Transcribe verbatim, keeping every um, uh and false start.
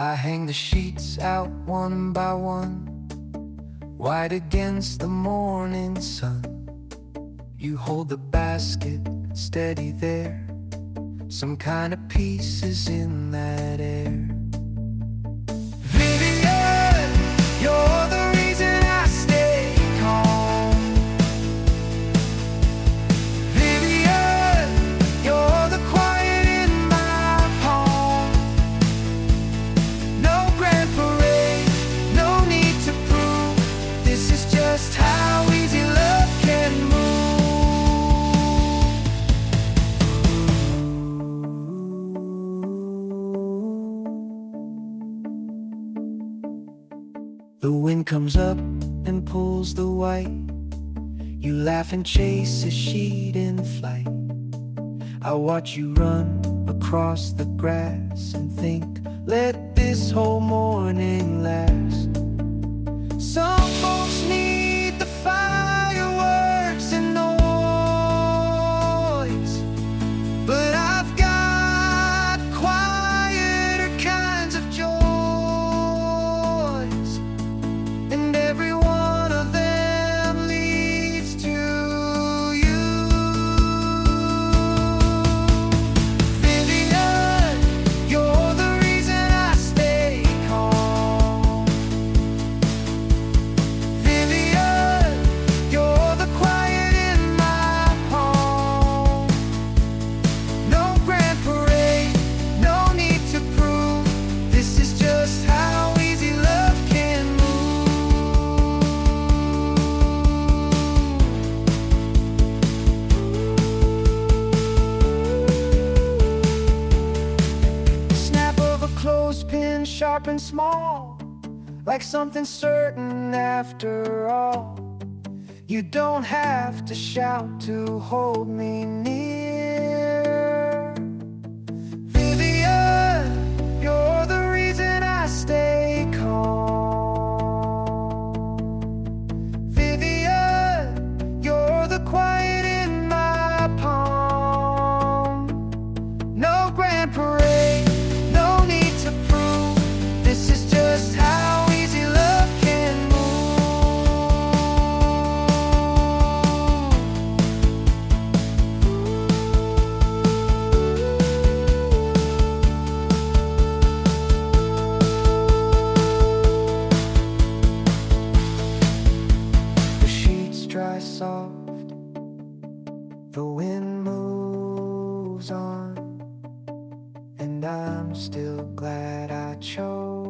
I hang the sheets out one by one, white against the morning sun. You hold the basket steady there, some kind of peace is in that air. Vivian, you're the reason I stay calm. Vivian, you're the quiet in my palm. No grand parade, no need to prove, this is just how easy love can move. The wind comes up and pulls the white. You laugh and chase a sheet in flight. I watch you run across the grass and think, let this whole morning last. Some folks need the fireworks and noise, but I've got quieter kinds of joys, and every one of them leads to you. Vivian, you're the reason I stay calm. Vivian, you're the quiet in my palm. No grand parade, no need to prove, this is just how easy love can move. The snap of a clothespin, sharp and small, like something certain after all. You don't have to shout to hold me near. Vivian, you're the reason I stay calm. Vivian, you're the quiet in my palm. No grand parade, no need to prove, this is just how easy love can move. The sheets dry soft, the wind moves on, and I'm still glad I chose